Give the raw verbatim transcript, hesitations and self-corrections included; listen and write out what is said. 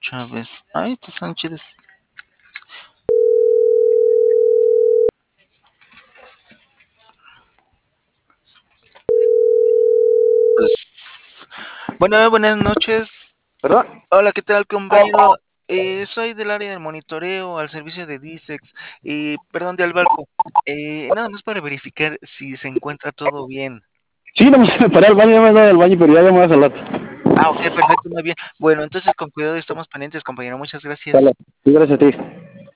Chávez. Ay, estos están chidos. Pues, bueno, buenas noches. ¿Perdón? Hola, ¿qué tal, compañero? Eh, soy del área del monitoreo al servicio de Disex. Y, perdón, de Albalco. Eh, nada más para verificar si se encuentra todo bien. Sí, no me paré al baño, ya me he dado al baño, pero ya ya me vas al rato. Ah, ok, perfecto, muy bien. Bueno, entonces con cuidado estamos pendientes, compañero. Muchas Sale. gracias. Sí, gracias a ti.